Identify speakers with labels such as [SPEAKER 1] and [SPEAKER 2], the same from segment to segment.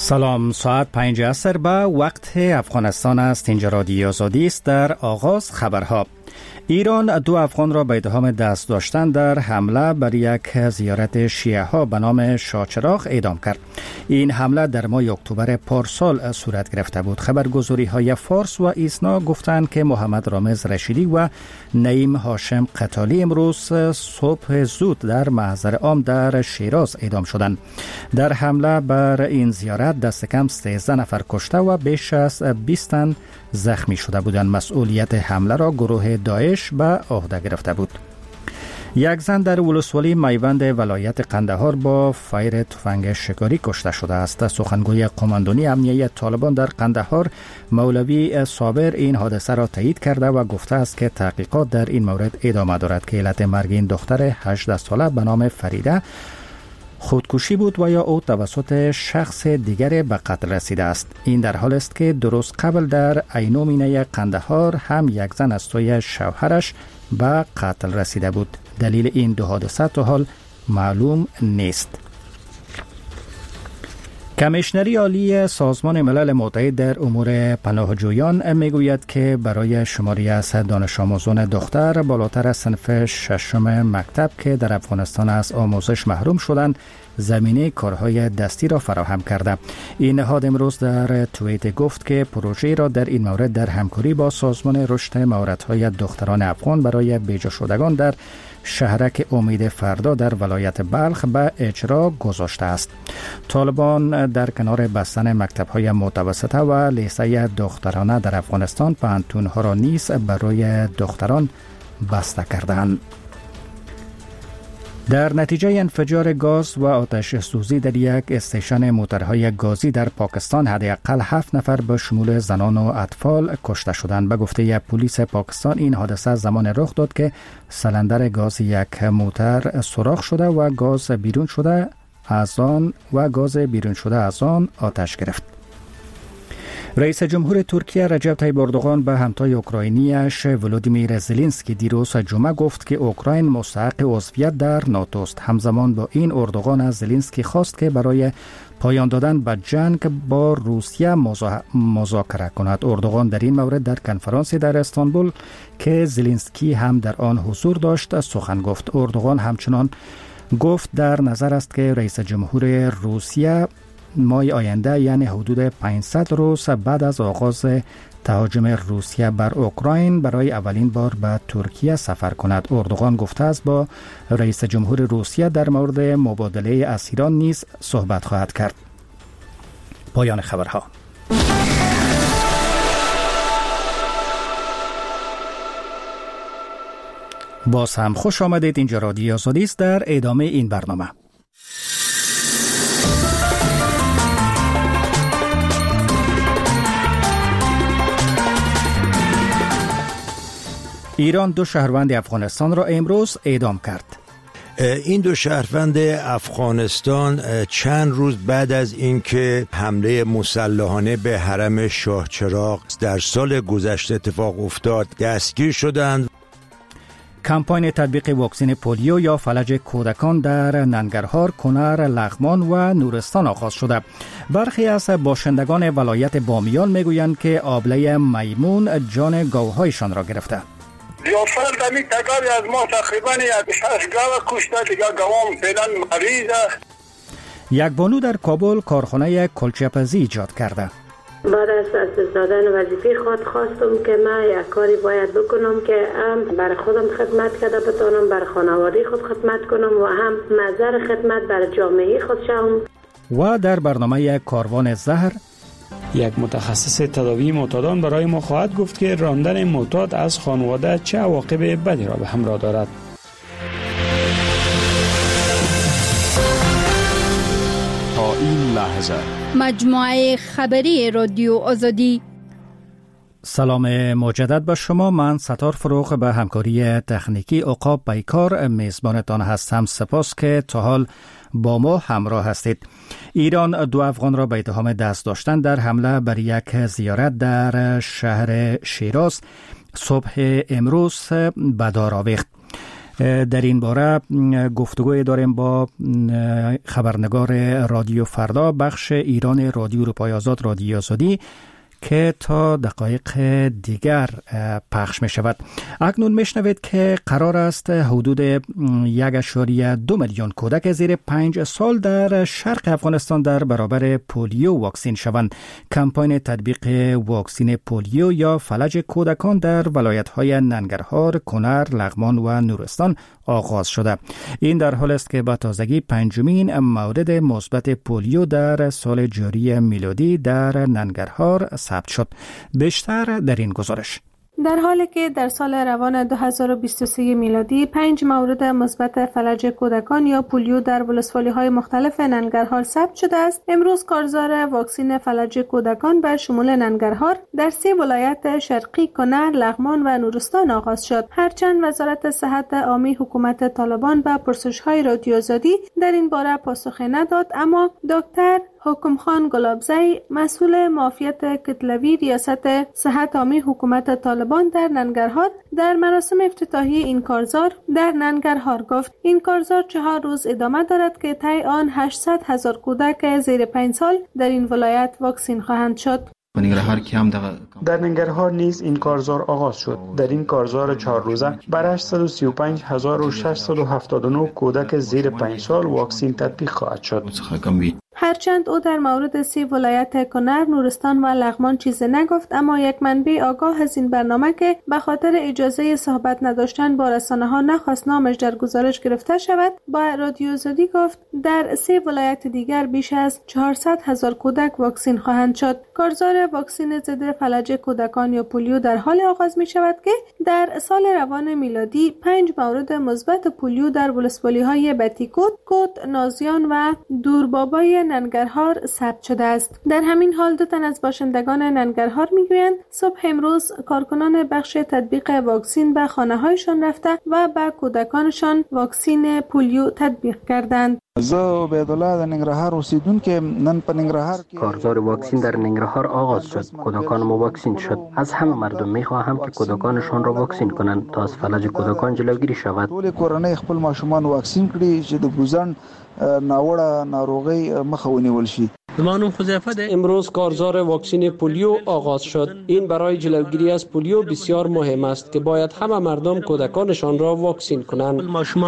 [SPEAKER 1] سلام، ساعت 5 عصر به وقت افغانستان است. اینجا رادیو آزادی است. در آغاز خبرها: ایران 2 افغان را به اتهام دست داشتن در حمله بر یک زیارت شیعه ها به نام شاهچراغ اعدام کرد. این حمله در ماه اکتبر پارسال صورت گرفته بود. خبرگزاری های فارس و ایسنا گفتند که محمد رامز رشیدی و نعیم هاشم قتالی امروز صبح زود در محضر عام در شیراز اعدام شدند. در حمله بر این زیارت دست کم 13 نفر کشته و بیش از 20 تن زخمی شده بودند. مسئولیت حمله را گروه داعش به عهده گرفته بود. یک زن در ولسوالی میوند ولایت قندهار با فیر تفنگ شکاری کشته شده است. سخنگوی قماندانی امنیه طالبان در قندهار مولوی صابر این حادثه را تایید کرده و گفته است که تحقیقات در این مورد ادامه دارد که علت مرگ این دختر 18 ساله به نام فریده خودکشی بود و یا او توسط شخص دیگر به قتل رسیده است. این در حال است که درست قبل در عینومینه قندهار هم یک زن از سوی شوهرش به قتل رسیده بود. دلیل این 2 حادثه تا حال معلوم نیست. کمیشنری عالی سازمان ملل متحد در امور پناهجویان میگوید که برای شماری از دانش آموزان دختر بالاتر از صنف 6 مکتب که در افغانستان از آموزش محروم شدند زمینه کارهای دستی را فراهم کرده. این نهاد امروز در توییت گفت که پروژه را در این مورد در همکاری با سازمان رشد مهارت‌های دختران افغان برای بیجا شدگان در شهرک امید فردا در ولایت بلخ به اجرا گذاشته است. طالبان در کنار بستن مکتب‌های متوسطه و لیسه دخترانه در افغانستان پانتون‌ها را نیز برای دختران بسته کردند. در نتیجه انفجار گاز و آتش سوزی در یک استیشن موترهای گازی در پاکستان حداقل 7 نفر به شمول زنان و اطفال کشته شدند. به گفته پلیس پاکستان این حادثه زمان رخ داد که سلندر گاز یک موتر سوراخ شده و گاز بیرون شده از آن آتش گرفت. رئیس جمهور ترکیه رجب طیب اردوغان به همتای اوکراینیش ولودیمیر زلنسکی دیروز جمعه گفت که اوکراین مستحق عضویت در ناتو است. همزمان با این اردوغان از زلنسکی خواست که برای پایان دادن به جنگ با روسیه مذاکره کند. اردوغان در این مورد در کنفرانسی در استانبول که زلنسکی هم در آن حضور داشت سخن گفت. اردوغان همچنان گفت در نظر است که رئیس جمهور روسیه ماه آینده یعنی حدود 500 روز بعد از آغاز تهاجم روسیه بر اوکراین برای اولین بار به ترکیه سفر کند. اردوغان گفته است با رئیس جمهور روسیه در مورد مبادله اسیران نیز صحبت خواهد کرد. پایان خبرها. باز هم خوش آمدید. اینجا رادیو آزادی است. در ادامه این برنامه ایران 2 شهروند افغانستان را امروز اعدام کرد.
[SPEAKER 2] این 2 شهروند افغانستان چند روز بعد از اینکه حمله مسلحانه به حرم شاهچراغ در سال گذشته اتفاق افتاد دستگیر شدند.
[SPEAKER 1] کمپاین تطبیق واکسن پولیو یا فلج کودکان در ننگرهار، کنر، لغمان و نورستان آغاز شده. برخی از باشندگان ولایت بامیان میگویند که آبله میمون جان گاوهایشان را گرفته.
[SPEAKER 3] یا فرد همی تکاری از ما تقریبا 6 گاو کشته، دیگه گاوام فعلا مریضه.
[SPEAKER 1] یک بانو در کابل کارخانه کلچه‌پزی ایجاد کرده.
[SPEAKER 4] بعد از دست دادن وظیفه خواستم که من یک کاری باید بکنم که هم برای خودم خدمت کرده بتانم، برای خانواده خود خدمت کنم و هم نظر خدمت برای جامعه خود شوم.
[SPEAKER 1] و در برنامه کاروان زهر
[SPEAKER 5] یک متخصص تداوی معتادان برای ما خواهد گفت که راندن معتاد از خانواده چه عواقب بدی را به همراه دارد.
[SPEAKER 6] تا این لحظه
[SPEAKER 7] مجموعه خبری رادیو آزادی.
[SPEAKER 1] سلام مجدد به شما. من ستار فروغ به همکاری تکنیکی عقاب بیکار میزبانتان هستم. سپاس که تا حال با ما همراه هستید. ایران 2 افغان را به اتهام دست داشتن در حمله بر یک زیارت در شهر شیراز صبح امروز به دار آویخت. در این باره گفتگوی داریم با خبرنگار رادیو فردا بخش ایران رادیو اروپای آزاد رادیو آزادی که تا دقایق دیگر پخش می شود. اکنون می شنوید که قرار است حدود 1.2 میلیون کودک زیر 5 سال در شرق افغانستان در برابر پولیو واکسین شوند. کمپاین تطبیق واکسین پولیو یا فلج کودکان در ولایت‌های ننگرهار، کنر، لغمان و نورستان آغاز شده. این در حال است که به تازگی 5مین مورد مثبت پولیو در سال جاری میلادی در ننگرهار ثبت شد. بیشتر در این گزارش.
[SPEAKER 8] در حالی که در سال روان 2023 میلادی 5 مورد مثبت فلج کودکان یا پولیو در ولسوالی‌های مختلف ننگرهار ثبت شده است، امروز کارزار واکسین فلج کودکان به شمول ننگرهار در 3 ولایت شرقی کنر، لغمان و نورستان آغاز شد. هرچند وزارت صحت عامی حکومت طالبان به پرسش‌های رادیو آزادی در این باره پاسخی نداد، اما دکتر حکمخان گلابزی مسئول معافیت کتلوی ریاست صحت عامی حکومت طالبان در ننگرهار در مراسم افتتاحی این کارزار در ننگرهار گفت این کارزار 4 روز ادامه دارد که طی آن 800,000 کودک زیر 5 سال در این ولایت واکسین خواهند شد.
[SPEAKER 9] در ننگرهار نیز این کارزار آغاز شد. در این کارزار 4 روزه بر 835,679 کودک زیر 5 سال واکسین تطبیق خواهد شد.
[SPEAKER 8] هرچند او در مورد 3 ولایت کنر، نورستان و لغمان چیزی نگفت، اما یک منبع آگاه از این برنامه که به خاطر اجازه صحبت نداشتن با رسانه‌ها نخواست نامش در گزارش گرفته شود، با رادیو آزادی گفت در 3 ولایت دیگر بیش از 400,000 کودک واکسین خواهند شد. کارزار واکسین ضد فلج کودکان یا پولیو در حال آغاز می شود که در سال روان میلادی 5 مورد مثبت پولیو در ولسوالی‌های بتیکوت، کوت، نازیان و دوربابای ننگرهار ثبت شده است. در همین حال 2 تن از باشندگان ننگرهار میگویند صبح امروز کارکنان بخش تطبیق واکسین به خانه‌هایشان رفته و به کودکانشان واکسین پولیو تطبیق کردند.
[SPEAKER 10] زه عبیدالله در ننگرهار اوسیدونکو نن په ننگرهار
[SPEAKER 11] کارزار واکسین در ننگرهار آغاز شد. کودکان ما واکسین شد. از همه مردم میخواهم که کودکانشان را واکسین کنند تا از فلج کودکان جلوگیری شود.
[SPEAKER 10] ټول کورنۍ خپل ماشومان واکسین کړي چې د ګوزن ناوړه ناروغي مخه ونیول شي.
[SPEAKER 12] امروز کارزار واکسین پولیو آغاز شد. این برای جلوگیری از پولیو بسیار مهم است که باید همه مردم کودکانشان را واکسین کنند.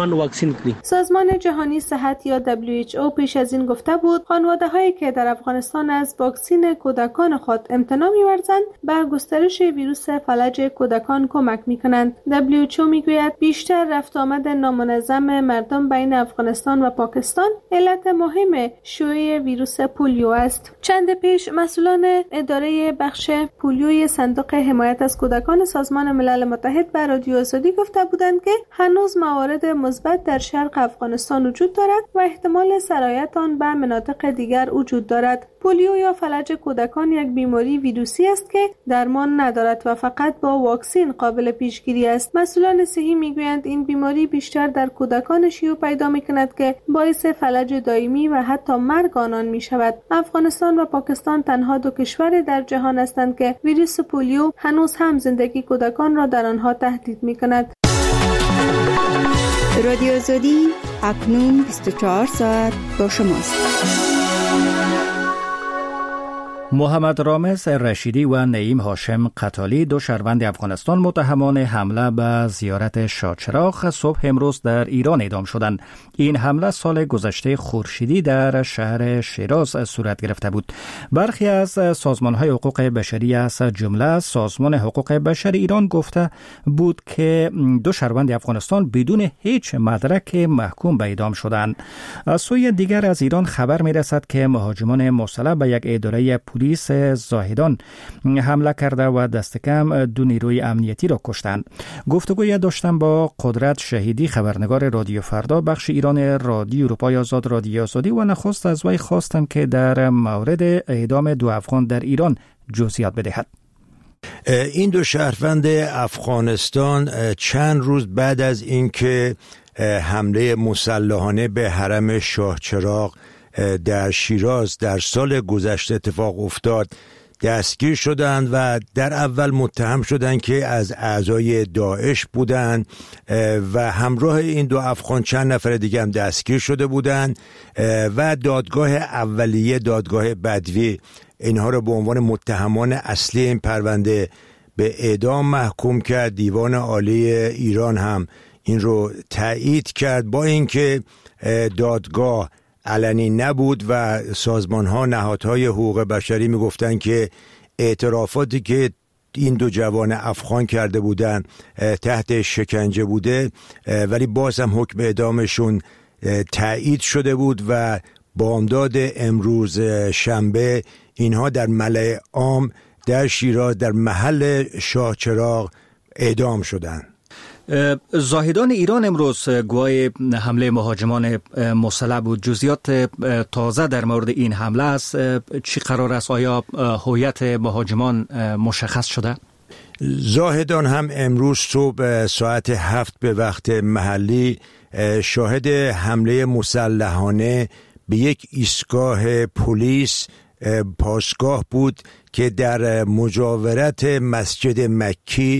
[SPEAKER 8] سازمان جهانی صحت یا WHO پیش از این گفته بود خانواده‌هایی که در افغانستان از واکسین کودکان خود امتناع می‌ورزند به گسترش ویروس فلج کودکان کمک می‌کنند. WHO میگوید بیشتر رفت آمد نامنظم مردم بین افغانستان و پاکستان علت مهم شیوع ویروس پولیو است. چند پیش مسئولان اداره بخش پولیوی صندوق حمایت از کودکان سازمان ملل متحد به رادیو آزادی گفته بودند که هنوز موارد مثبت در شرق افغانستان وجود دارد و احتمال سرایت آن به مناطق دیگر وجود دارد. پولیو یا فلج کودکان یک بیماری ویروسی است که درمان ندارد و فقط با واکسین قابل پیشگیری است. مسئولان صحی میگویند این بیماری بیشتر در کودکان شیوع پیدا میکند که باعث فلج دائمی و حتی مرگ آنان میشود. افغانستان و پاکستان تنها 2 کشور در جهان هستند که ویروس پولیو هنوز هم زندگی کودکان را در آنها تهدید میکند.
[SPEAKER 7] رادیو آزادی اکنون 24 ساعت با شماست.
[SPEAKER 1] محمد رامز رشیدی و نعیم هاشم قتالی 2 شهروند افغانستان متهمان حمله به زیارت شاهچراغ صبح امروز در ایران اعدام شدند. این حمله سال گذشته خورشیدی در شهر شیراز صورت گرفته بود. برخی از سازمان‌های حقوق بشری از جمله سازمان حقوق بشر ایران گفته بود که 2 شهروند افغانستان بدون هیچ مدرک محکوم به اعدام شدند. از سوی دیگر از ایران خبر می‌رسد که مهاجمان مسلح به یک اداره پلیس زاهدان حمله کرده و دست کم 2 نیروی امنیتی را کشتند. گفتگوی داشتم با قدرت شهیدی خبرنگار رادیو فردا بخش ایران رادیو اروپای آزاد رادیو آزادی و نخست از وی خواستم که در مورد اعدام 2 افغان در ایران جزئیات بدهد.
[SPEAKER 2] این 2 شهروند افغانستان چند روز بعد از اینکه حمله مسلحانه به حرم شاهچراغ در شیراز در سال گذشته اتفاق افتاد دستگیر شدند و در اول متهم شدند که از اعضای داعش بودند و همراه این 2 افغان چند نفر دیگه هم دستگیر شده بودند و دادگاه اولیه، دادگاه بدوی، اینها رو به عنوان متهمان اصلی این پرونده به اعدام محکوم کرد. دیوان عالی ایران هم این رو تایید کرد، با اینکه دادگاه علنی نبود و سازمان‌ها، نهادهای حقوق بشری میگفتن که اعترافاتی که این 2 جوان افغان کرده بودن تحت شکنجه بوده، ولی باز هم حکم اعدامشون تایید شده بود و بامداد امروز شنبه اینها در ملأ عام در شیراز در محل شاه چراغ اعدام شدند.
[SPEAKER 1] زاهدان ایران امروز گواه حمله مهاجمان مسلح بود. جزئیات تازه در مورد این حمله است. چی قرار است؟ آیا هویت مهاجمان مشخص شده؟
[SPEAKER 2] زاهدان هم امروز صبح ساعت 7 به وقت محلی شاهد حمله مسلحانه به یک ایستگاه پلیس پاسگاه بود که در مجاورت مسجد مکی،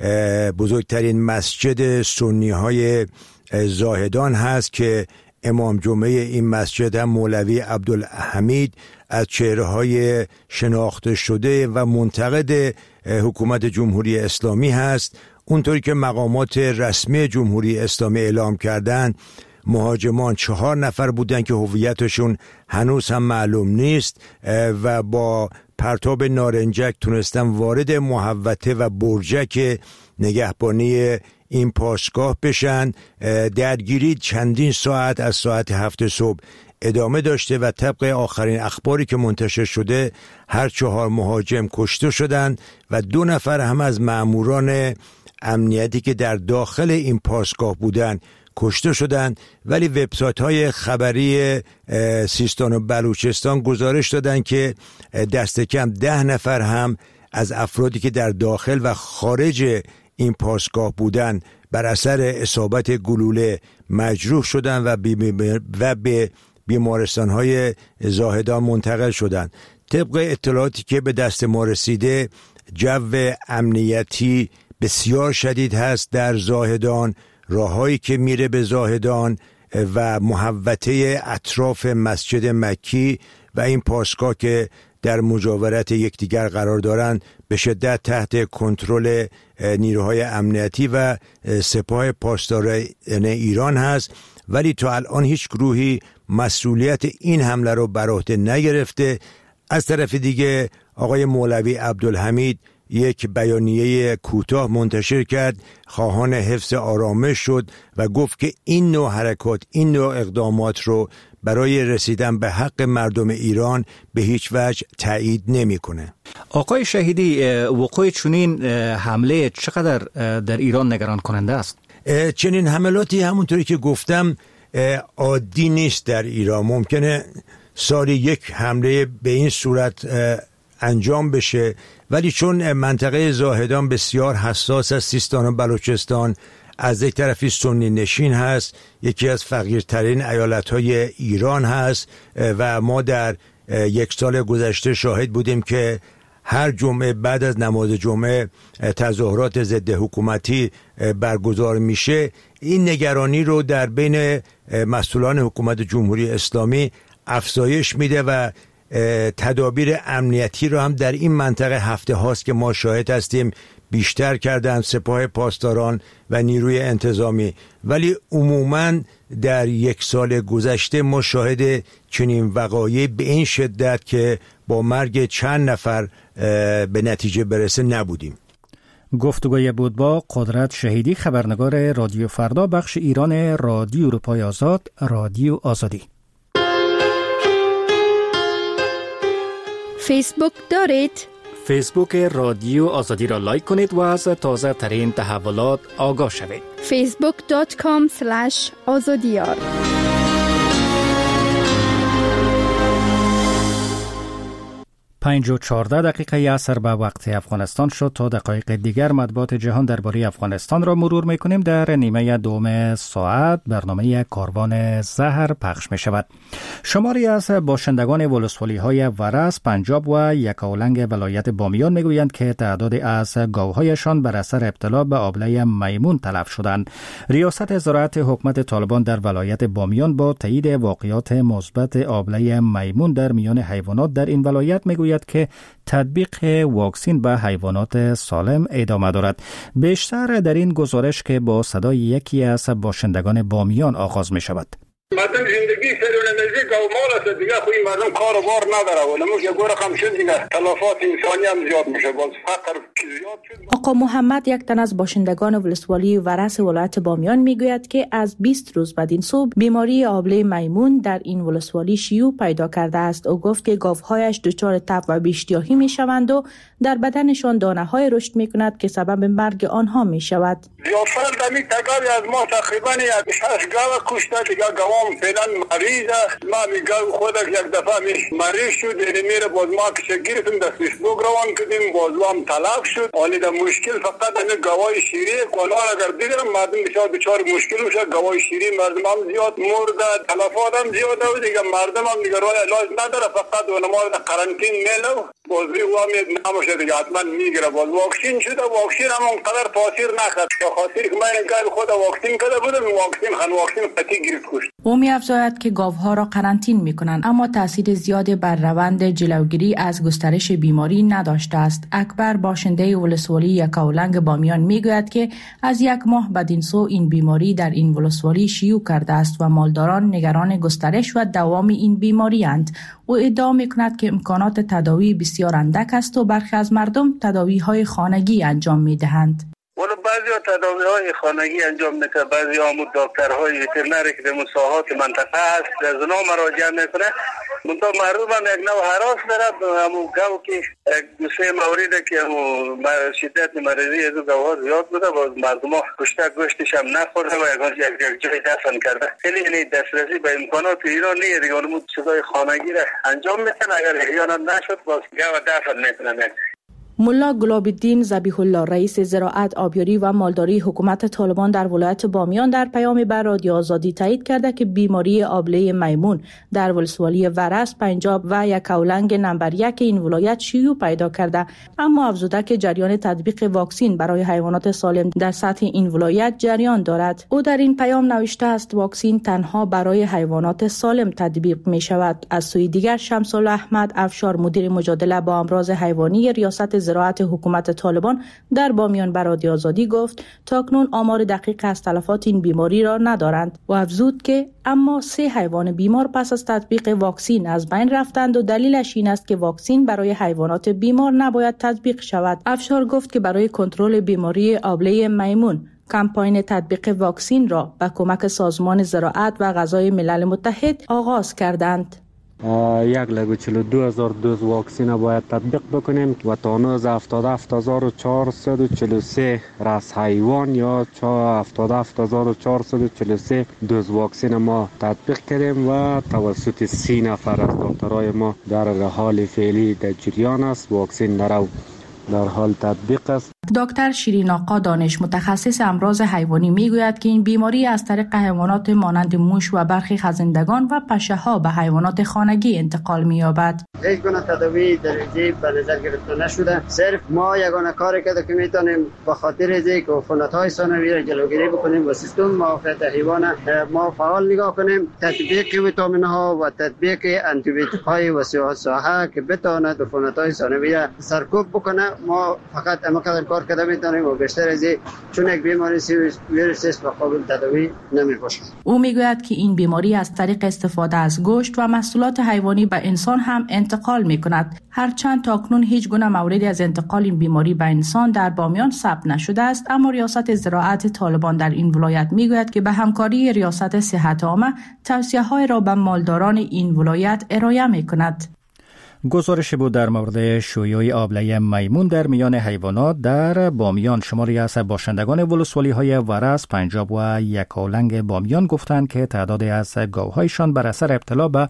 [SPEAKER 2] بزرگترین مسجد سنی های زاهدان هست که امام جمعه این مسجد هم مولوی عبدالحمید از چهره‌های شناخته شده و منتقد حکومت جمهوری اسلامی هست. اونطوری که مقامات رسمی جمهوری اسلامی اعلام کردن، مهاجمان 4 نفر بودن که هویتشون هنوز هم معلوم نیست و با پرتاب نارنجک تونستن وارد محوطه و برجک نگهبانی این پاسگاه بشن. درگیری چندین ساعت از ساعت 7 صبح ادامه داشته و طبق آخرین اخباری که منتشر شده هر 4 مهاجم کشته شدند و 2 نفر هم از ماموران امنیتی که در داخل این پاسگاه بودند کشته شدند. ولی وبسایت‌های خبری سیستان و بلوچستان گزارش دادند که دست کم 10 نفر هم از افرادی که در داخل و خارج این پاسگاه بودند بر اثر اصابت گلوله مجروح شدند و به بیمارستان‌های زاهدان منتقل شدند. طبق اطلاعاتی که به دست ما رسیده، جو امنیتی بسیار شدید هست در زاهدان. راههایی که میره به زاهدان و محوطه اطراف مسجد مکی و این پاسگاه که در مجاورت یکدیگر قرار دارند به شدت تحت کنترل نیروهای امنیتی و سپاه پاسداران ایران هست، ولی تا الان هیچ گروهی مسئولیت این حمله رو بر عهده نگرفته. از طرف دیگه آقای مولوی عبدالحمید یک بیانیه کوتاه منتشر کرد، خواهان حفظ آرامش شد و گفت که این نوع حرکات، این نوع اقدامات رو برای رسیدن به حق مردم ایران به هیچ وجه تایید نمی‌کنه.
[SPEAKER 1] آقای شهیدی، وقوع چنین حمله چقدر در ایران نگران کننده است؟
[SPEAKER 2] چنین حملاتی همونطوری که گفتم عادی نیست در ایران. ممکنه سالی یک حمله به این صورت انجام بشه، ولی چون منطقه زاهدان بسیار حساس از سیستان و بلوچستان، از یک طرفی سنی نشین هست، یکی از فقیرترین ایالت‌های ایران هست و ما در 1 سال گذشته شاهد بودیم که هر جمعه بعد از نماز جمعه تظاهرات ضد حکومتی برگزار میشه. این نگرانی رو در بین مسئولان حکومت جمهوری اسلامی افزایش میده و تدابیر امنیتی رو هم در این منطقه هفته هاست که ما شاهد هستیم بیشتر کردن سپاه پاسداران و نیروی انتظامی. ولی عموماً در 1 سال گذشته ما شاهد چنین وقایعی به این شدت که با مرگ چند نفر به نتیجه برسه نبودیم.
[SPEAKER 1] گفتگوی بود با قدرت شهیدی، خبرنگار رادیو فردا، بخش ایران رادیو اروپای آزاد، رادیو آزادی.
[SPEAKER 7] فیسبوک دارید؟
[SPEAKER 1] فیسبوک رادیو آزادی را لایک کنید و از تازه ترین تحولات آگاه شوید.
[SPEAKER 7] facebook.com/azadiyar.
[SPEAKER 1] 5:14 عصر به وقت افغانستان شد. تا دقایق دیگر مطبوعات جهان درباره افغانستان را مرور می‌کنیم. در نیمه دوم ساعت برنامه کاروان زهر پخش می‌شود. شماری از باشندگان ولسوالی‌های ورس، پنجاب و یکاولنگ ولایت بامیان می‌گویند که تعدادی از گاوهایشان بر اثر ابتلا به آبله میمون تلف شدند. ریاست زراعت حکومت طالبان در ولایت بامیان با تایید واقعات مثبت آبله میمون در میان حیوانات در این ولایت می‌گوید که تطبیق واکسین به حیوانات سالم ادامه دارد. بیشتر در این گزارش که با صدای یکی از باشندگان بامیان آغاز می شود.
[SPEAKER 3] مردم زندگی سرونه نزدیک گاو مال است دیگه، خوی مردم کار و بار نداره ولی موږ گوره خم شد دیگه تلفات انسانی هم زیاد میشه، باز فقر زیاد شد.
[SPEAKER 13] آقا محمد، یک تن از باشندگان ولسوالی ورس ولایت بامیان میگوید که از 20 روز بعد این صبح بیماری آبله میمون در این ولسوالی شیوع پیدا کرده است. او گفت که گاوهایش دچار تب و بی‌اشتیاهی میشوند و در بدنشان دانه‌های رشد میکند که سبب مرگ آنها میشود.
[SPEAKER 3] زیافر دمی تگاوی از ما تقریبا 6 گاو کشته دیگه. گاوام فعلا مریض است. ما میگم خودش یک دفعه مریض شد، میره باز ما که گرفتیم در فیسبوک روان کردیم، باز هم تلف شد. حالی در مشکل فقط این گاوای شیری کلا اگر دیدم مردم بسیار مشکل میشه. گاوای شیری مردم هم زیاد مرده، تلفات هم زیاد و دیگه مردم هم دیگه راه علاج نداره، فقط اونما در قرنطین میلو بازی و امید نموشه دیگه حتما میگیره. باز واکسین شده، واکسین هم اونقدر تاثیر نکرد به خاطر که من گل خود واکسین کرده بودم، واکسین قطعی گرفت کشت.
[SPEAKER 13] او می‌افزاید که گاوها را قرنطین می‌کنند اما تاثیر زیادی بر روند جلوگیری از گسترش بیماری نداشته است. اکبر، باشنده ولسوالی یکاولنگ بامیان، میگوید که از یک ماه بعد این سو این بیماری در این ولسوالی شیوع کرده است و مالداران نگران گسترش و دوام این بیماری اند. او ادعا می‌کند که امکانات تداوی بسیار اندک است و برخی از مردم تداوی‌های خانگی انجام می‌دهند.
[SPEAKER 3] ولی بعضی‌ها تداوی‌های خانگی انجام می‌کنه، بعضی‌ها دکترهای وترنری که در مساحات منطقه است از اونا مراجعه می‌کنه. منتها مردم هم یک نوع هراس داره. همون گاو که دو سه مورد که شدت مریضی از گاوها زیاد بوده، باز مردم‌ها کشته گوشتش هم نخورده و یک جای دفن کرده. خیلی دسترسی به امکانات ایران نیست دیگه. اون چیزای خانگی را انجام می‌کنه، اگر احیانا نشد باز گاو دفن می‌کنه.
[SPEAKER 13] ملا گلاب‌الدین ذبیح الله، رئیس زراعت، آبیاری و مالداری حکومت طالبان در ولایت بامیان، در پیامی بر رادیو آزادی تایید کرده که بیماری آبله میمون در ولسوالی ورس، پنجاب و یکاولنگ نمبر 1 این ولایت شیوع پیدا کرده، اما افزوده که جریان تطبیق واکسین برای حیوانات سالم در سطح این ولایت جریان دارد. او در این پیام نوشته است واکسین تنها برای حیوانات سالم تطبیق می شود. از سوی دیگر شمس‌الله احمد افشار، مدیر مجادله با امراض حیوانی ریاست زراعت حکومت طالبان، در بامیان بر رادیو آزادی گفت تاکنون آمار دقیق از تلفات این بیماری را ندارند و افزود که اما 3 حیوان بیمار پس از تطبیق واکسین از بین رفتند و دلیلش این است که واکسین برای حیوانات بیمار نباید تطبیق شود. افشار گفت که برای کنترل بیماری آبله میمون کمپاین تطبیق واکسین را با کمک سازمان زراعت و غذای ملل متحد آغاز کردند.
[SPEAKER 14] 142,000 دوز واکسین باید تطبیق بکنیم و تا هنوز 77,443 رأس حیوان یا 77,443 دوز واکسین ما تطبیق کردیم و توسط 30 نفر از دکترای ما در حال فعلی در جریان است. واکسین در حال تطبیق است.
[SPEAKER 13] دکتر شیرین آقا دانش، متخصص امراض حیوانی، میگوید که این بیماری از طریق حیوانات مانند موش و برخی خزندگان و پشه‌ها به حیوانات خانگی انتقال می‌یابد.
[SPEAKER 15] هیچ گونه تداوی درجی به نظر گرفته نشده. صرف ما یگانه کاری که میتونیم به خاطر اینکه عفونت‌های ثانویه را جلوگیری بکنیم و سیستم معافیت حیوان ما فعال نگاه کنیم، تطبیق ویتامین‌ها و تطبیق آنتی بیوتیک‌های وسیع‌الساحه که بتواند عفونت‌های ثانویه سرکوب بکنه. ما فقط امکان کار کرده میتونیم و بیشتر از این چون یک بیماری ویروسی است و قابل تداوی نمیباشه.
[SPEAKER 13] او میگوید که این بیماری از طریق استفاده از گوشت و محصولات حیوانی به انسان هم انتقال میکند. هرچند تاکنون هیچ گونه موردی از انتقال این بیماری به انسان در بامیان ثبت نشده است، اما ریاست زراعت طالبان در این ولایت میگوید که به همکاری ریاست صحت عامه توصیه‌های را به مالداران این ولایت ارائه میکند.
[SPEAKER 1] گزارش بود در مورد شیوع آبله میمون در میان حیوانات در بامیان. شماری از باشندگان ولسوالی‌های ورس، پنجاب و یکاولنگ بامیان گفتند که تعدادی از گاوهایشان بر اثر ابتلا به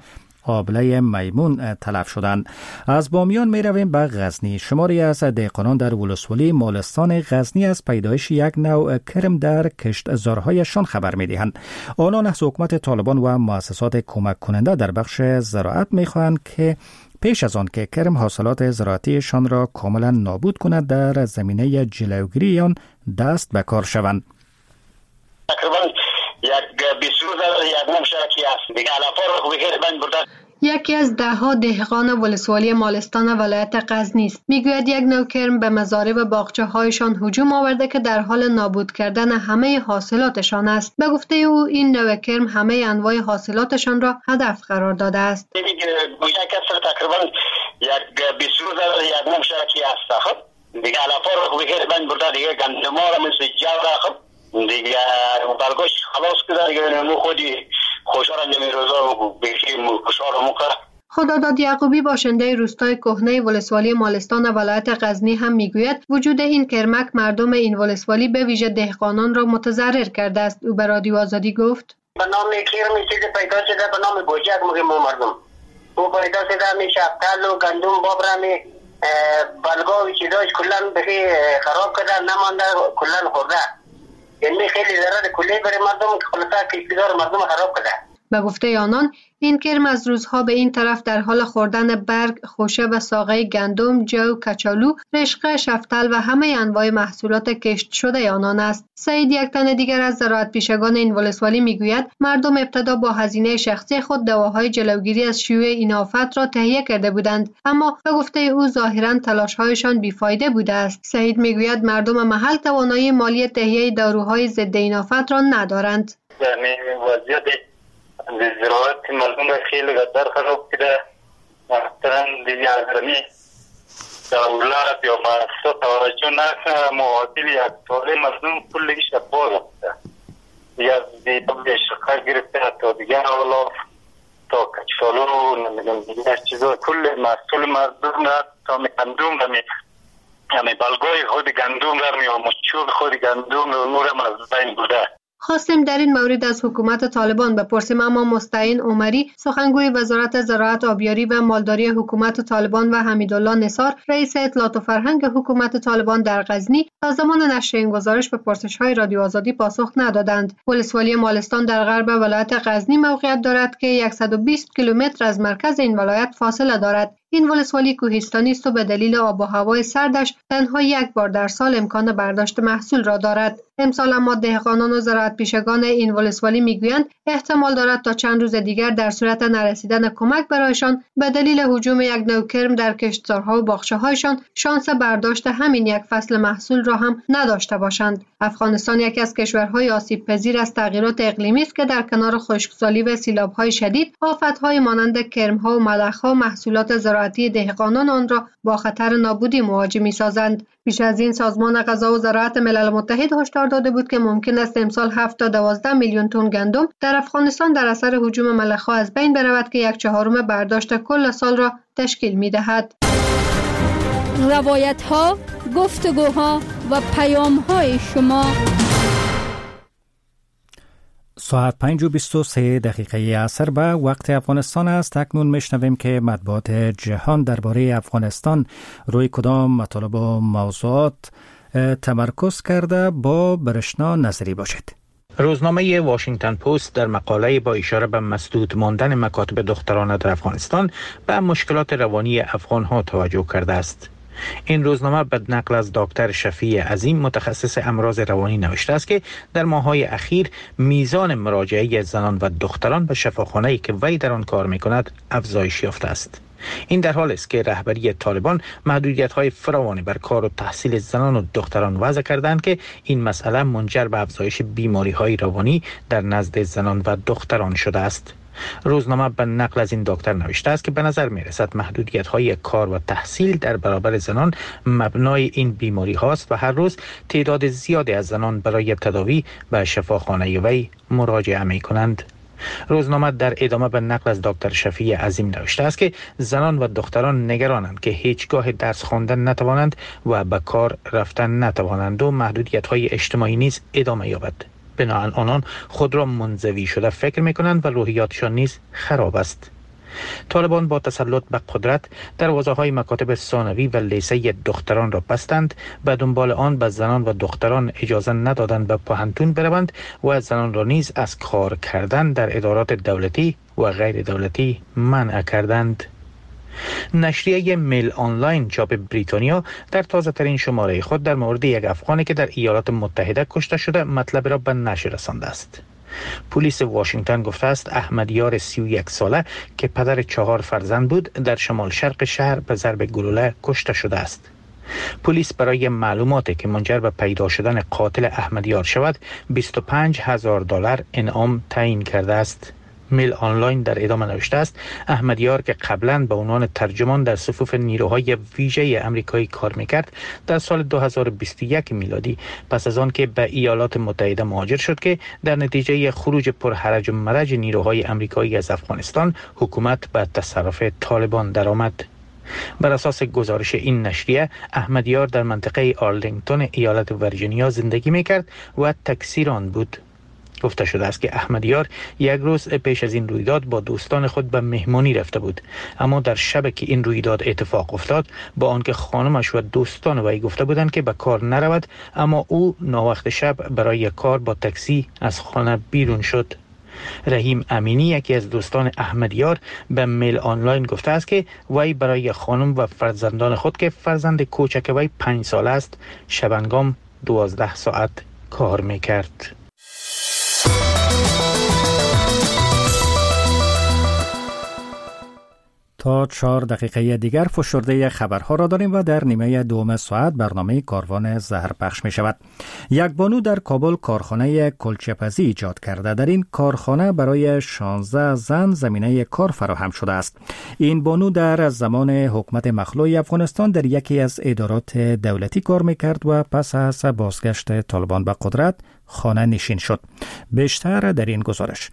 [SPEAKER 1] آبله میمون تلف شدند. از بامیان می رویم به غزنی. شماری از دهقانان در ولسوالی مالستان غزنی از پیدایش یک نوع کرم در کشتزارهایشان خبر می دهند. آنان از حکومت طالبان و مؤسسات کمک کننده در بخش زراعت می خواهند که پیش از آن که کرم حاصلات زراعتیشان را کاملا نابود کند در زمینه جلوگیری آن دست به کار شوند.
[SPEAKER 16] تقریبا یک 20 روز یک مشارکی است دیگه علافا رو بگیر بند برده.
[SPEAKER 17] یکی از دهها دهقان ولسوالی مالستان ولایت غزنی است. میگوید یک نوع کرم به مزارع و باغچه‌هایشان هجوم آورده که در حال نابود کردن همه حاصلاتشان است. به گفته او این نوع کرم همه انواع حاصلاتشان را هدف قرار داده است.
[SPEAKER 16] گوشه کسر تقریبا یک 20 روز یک مشارکی است. خب دیگه علافا رو بگیر بند برده دیگه گندم ها را مثل جو خب دیگه برگاش خلاص کرده دیگه نمو خودی خوشحال نمی روزا بگیم خوشحال موقع.
[SPEAKER 17] خداداد یعقوبی باشنده روستای کهنه ولسوالی مالستان ولایت غزنی هم میگوید وجود این کرمک مردم این ولسوالی به ویژه دهقانان را متضرر کرده است. او به رادیو آزادی گفت
[SPEAKER 16] به نام کرمی چیز پیدا شده به نام گوجک میگیم ما مردم او پیدا شده می شفتل و گندم بابرمی بلگاوی چیزاش کلن بخی خراب کرده نمانده کلن خورده یعنی خیلی ضرر کلی برای مردم که خلاصه کشتیدار مردم خراب کرده.
[SPEAKER 17] به گفته آنان این کرم از روزها به این طرف در حال خوردن برگ، خوشه و ساقه گندم، جو، کچالو، رشقه، شفتل و همه انواع محصولات کشت شده آنان است. سعید یک تن دیگر از زراعت پیشگان این ولسوالی میگوید مردم ابتدا با هزینه شخصی خود دواهای جلوگیری از شیوع این آفت را تهیه کرده بودند، اما به گفته او ظاهرا تلاش‌هایشان بیفایده بوده است. سعید میگوید مردم محل توانایی مالی تهیه داروهای ضد این آفت را ندارند.
[SPEAKER 16] زراعت مردم خیلی قدر خراب کرده. مثلا دیگه ازمی دولت یا مؤسسات توجه نکنه معادل یک ساله مردم کلش باز هسته یا دیگه شقه گرفته تا دیگه اولا تا کچالو نمیدونم دیگه چیزا کل محصول مردم را تا گندم همی بلگای خود گندم را یا مچوب خود گندم را نورم از بین بوده.
[SPEAKER 17] خواستیم در این مورد از حکومت طالبان بپرسیم اما مستعین عمری سخنگوی وزارت زراعت آبیاری و مالداری حکومت طالبان و حمیدالله نثار رئیس اطلاعات و فرهنگ حکومت طالبان در غزنی تا زمان نشر این گزارش به پرسش‌های رادیو آزادی پاسخ ندادند. ولسوالی مالستان در غرب ولایت غزنی موقعیت دارد که 120 کیلومتر از مرکز این ولایت فاصله دارد. این ولسوالی کوهستانی است و به دلیل آب و هوای سردش تنها یک بار در سال امکان برداشت محصول را دارد. امسال اما دهقانان و زراعت پیشگان این ولسوالی میگویند احتمال دارد تا چند روز دیگر در صورت نرسیدن کمک برایشان به دلیل هجوم یک نوع کرم در کشتزارها و باغچه‌هایشان شانس برداشت همین یک فصل محصول را هم نداشته باشند. افغانستان یکی از کشورهای آسیب پذیر از تغییرات اقلیمی است که در کنار خشکسالی و سیلاب‌های شدید آفت‌های مانند کرم‌ها و ملخ‌ها محصولات زراعتی دهقانان آن را با خطر نابودی مواجه می‌سازند. پیش از این سازمان غذا و زراعت ملل متحد هشدار داده بود که ممکن است امسال 7 تا 12 میلیون تن گندم در افغانستان در اثر هجوم ملخ‌ها از بین برود که 1/4 برداشت کل سال را تشکیل می‌دهد.
[SPEAKER 18] روایت‌ها، گفتگوها و پیام‌های شما.
[SPEAKER 1] ساعت 5:23 عصر به وقت افغانستان است. اکنون میشنویم که مطبوعات جهان درباره افغانستان روی کدام مطالب و موضوعات تمرکز کرده با برشنا نظری باشید.
[SPEAKER 19] روزنامه واشنگتن پست در مقاله با اشاره به مسدود ماندن مکاتب دخترانه در افغانستان به مشکلات روانی افغان‌ها توجه کرده است. این روزنامه به نقل از دکتر شفیع عظیم متخصص امراض روانی نوشته است که در ماه‌های اخیر میزان مراجعه زنان و دختران به شفاخانه‌ای که وی در آن کار می‌کند افزایش یافته است. این در حالی است که رهبری طالبان محدودیت‌های فراوانی بر کار و تحصیل زنان و دختران وضع کردند که این مسئله منجر به افزایش بیماری‌های روانی در نزد زنان و دختران شده است. روزنامه به نقل از این دکتر نوشته است که به نظر می رسد محدودیت‌های کار و تحصیل در برابر زنان مبنای این بیماری هاست و هر روز تعداد زیادی از زنان برای تداوی به شفاخانه وی مراجعه می کنند. روزنامه در ادامه به نقل از دکتر شفیع عظیم نوشته است که زنان و دختران نگرانند که هیچگاه درس خواندن نتوانند و به کار رفتن نتوانند و محدودیت‌های اجتماعی نیز ادامه یابد. بنابراین آنان خود را منزوی شده فکر می‌کنند و روحیاتشان نیز خراب است. طالبان با تسلط به قدرت دروازه‌های مکاتب ثانوی و لیسه دختران را بستند، به دنبال آن به زنان و دختران اجازه ندادند به پوهنتون بروند و زنان را نیز از کار کردن در ادارات دولتی و غیر دولتی منع کردند. نشریه میل آنلاین چاپ بریتانیا در تازه ترین شماره خود در مورد یک افغانی که در ایالات متحده کشته شده مطلب را به نشر رسانده است. پلیس واشنگتن گفته است احمدیار 31 ساله که پدر 4 فرزند بود در شمال شرق شهر به ضرب گلوله کشته شده است. پلیس برای معلوماتی که منجر به پیدا شدن قاتل احمدیار شود $25,000 انعام تعیین کرده است. میل آنلاین در ادامه نوشته است احمدیار که قبلا به عنوان ترجمان در صفوف نیروهای ویژه آمریکایی کار میکرد در سال 2021 میلادی پس از آن که به ایالات متحده مهاجر شد که در نتیجه خروج پرحرج و مرج نیروهای آمریکایی از افغانستان حکومت به تصرف طالبان درآمد. بر اساس گزارش این نشریه احمدیار در منطقه آرلینگتون ایالت ویرجینیا زندگی میکرد و تکثیران بود. گفته شده است که احمدیار یک روز پیش از این رویداد با دوستان خود به مهمانی رفته بود، اما در شب که این رویداد اتفاق افتاد با آنکه خانمش و دوستان وی گفته بودند که به کار نرود، اما او ناوقت شب برای کار با تاکسی از خانه بیرون شد. رحیم امینی یکی از دوستان احمدیار به میل آنلاین گفته است که وی برای خانم و فرزندان خود که فرزند کوچک وی 5 ساله است شبانگام 12 ساعت کار میکرد.
[SPEAKER 1] تا 4 دقیقه دیگر فشرده خبرها را داریم و در نیمه دوم ساعت برنامه کاروان زهر پخش می شود. یک بانو در کابل کارخانه کلچه‌پزی ایجاد کرده. در این کارخانه برای 16 زن زمینه کار فراهم شده است. این بانو در زمان حکومت مخلوع افغانستان در یکی از ادارات دولتی کار می کرد و پس از بازگشت طالبان به قدرت خانه نشین شد. بیشتر در این گزارش.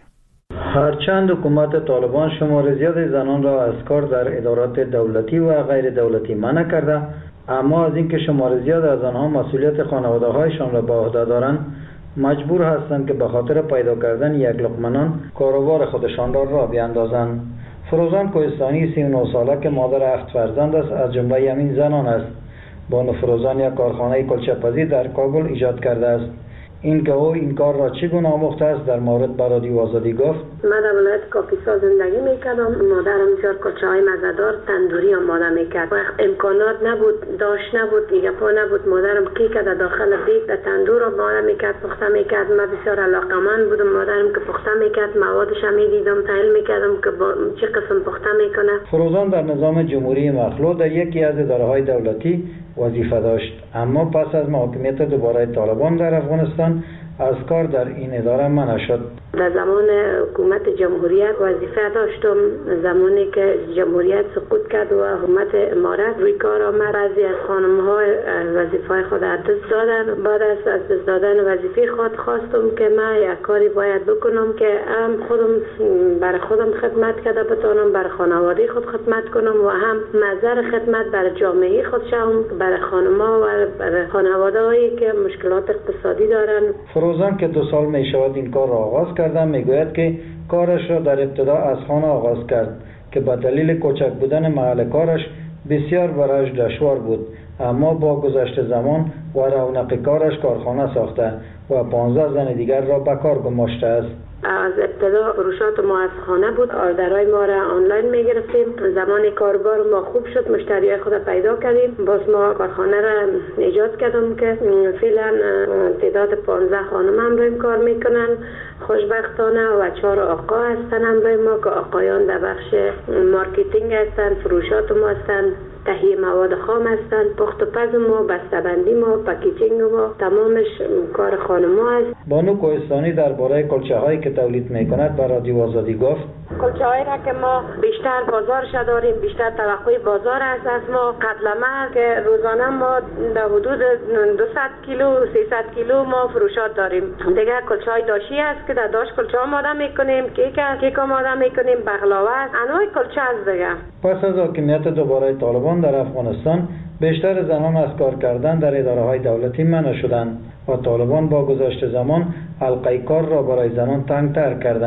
[SPEAKER 20] هرچند حکومت طالبان شمار زیاد زنان را از کار در ادارات دولتی و غیر دولتی منع کرده، اما از اینکه شمار زیاد از آنها مسئولیت خانواده‌هایشان را به عهده دارند مجبور هستند که به خاطر پیدا کردن یک لقمه نان کاروبار خودشان را راه بیاندازند. فروزان کوهستانی 39 ساله که مادر 7 فرزند است از جمله همین زنان است. بانو فروزان یک کارخانه کلچه‌پزی در کابل ایجاد کرده است. این که او این کار را چگونه آموخته است در مورد به رادیو آزادی گفت:
[SPEAKER 4] من در ولایت کاپیسا زندگی میکردم. مادرم بسیار کلچه‌های مزه‌دار تندوری آماده میکرد. وقت امکانات نبود، داشت نبود، دیگه پا نبود. مادرم کی که در داخل بیت در تندور آماده میکرد، پخته میکرد. من بسیار علاقه‌مند بودم. مادرم که پخته میکرد موادش هم میدیدم، تحلیل میکردم که چه قسم پخته میکنه.
[SPEAKER 20] فروزان در نظام جمهوری مخلوع در یکی از اداره‌های دولتی وظیفه داشت، اما پس از محاکمیت دوباره طالبان در افغانستان از کار در این اداره منع شد.
[SPEAKER 4] در زمان حکومت جمهوریت وظیفه داشتم. زمانی که جمهوریت سقوط کرد و حکومت امارت روی کار آمد، بعضی از خانم‌ها وظیفه خود از دست دادن. بعد از دست دادن وظیفه خود خواستم که من یک کاری باید بکنم که هم خودم برای خودم خدمت کرده بتونم، برای خانواده خود خدمت کنم و هم نظر خدمت برای جامعه خود شوم، برای خانم‌ها و برای خانواده‌هایی که مشکلات اقتصادی دارن.
[SPEAKER 20] فروزان که 2 سال می شود این کار را آغاز کرده میگوید که کارش را در ابتدا از خانه آغاز کرد که به دلیل کوچک بودن محل کارش بسیار برایش دشوار بود، اما با گذشت زمان و رونق کارش کارخانه ساخته و 15 زن دیگر را به کار گماشته است.
[SPEAKER 4] از ابتدا فروشات ما از خانه بود. آردرهای ما را آنلاین میگرفتیم. زمان کاربار ما خوب شد، مشتریای خود پیدا کردیم. باز ما کارخانه را ایجاد کردم که فعلا تعداد 15 خانم هم روی کار میکنن خوشبختانه و 4 آقا هستن هم روی ما که آقایان در بخش مارکتینگ هستن، فروشات ما هستن، تهیه مواد خام هستند، پخت و پز ما، بسته‌بندی ما، پکیجینگ ما، تمامش کار خانم‌ها است.
[SPEAKER 20] بانو کوهستانی درباره کلچه‌هایی که تولید می‌کند به رادیو آزادی گفت:
[SPEAKER 4] کلچه‌هایی را که ما بیشتر بازارش داریم، بیشتر توقع بازار است از ما. قبلا که روزانه ما در حدود 200 کیلو 300 کیلو ما فروشات داریم. دیگه کلچه‌های داشی است که در داش کلچه آماده می‌کنیم، کیک آماده می‌کنیم، بغلاوه، انواع کلچه است دیگه.
[SPEAKER 20] پس از حاکمیت دوباره طالبان در افغانستان بیشتر زنان از کار کردن در اداره‌های دولتی منع شدند و طالبان با گذشت زمان حلقه کار را برای زنان تنگ‌تر کردند.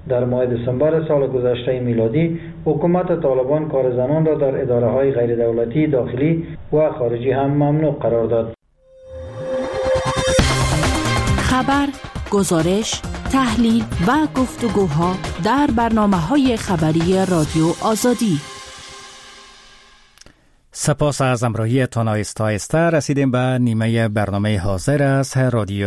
[SPEAKER 20] در ماه دسامبر سال گذشته میلادی حکومت طالبان کار زنان را در اداره‌های غیر دولتی داخلی و خارجی هم ممنوع قرار داد.
[SPEAKER 13] خبر، گزارش، تحلیل و گفتگوها در برنامه‌های خبری رادیو آزادی.
[SPEAKER 1] سپاس از همراهیتان. آهسته آهسته رسیدیم به نیمه برنامه حاضر از رادیو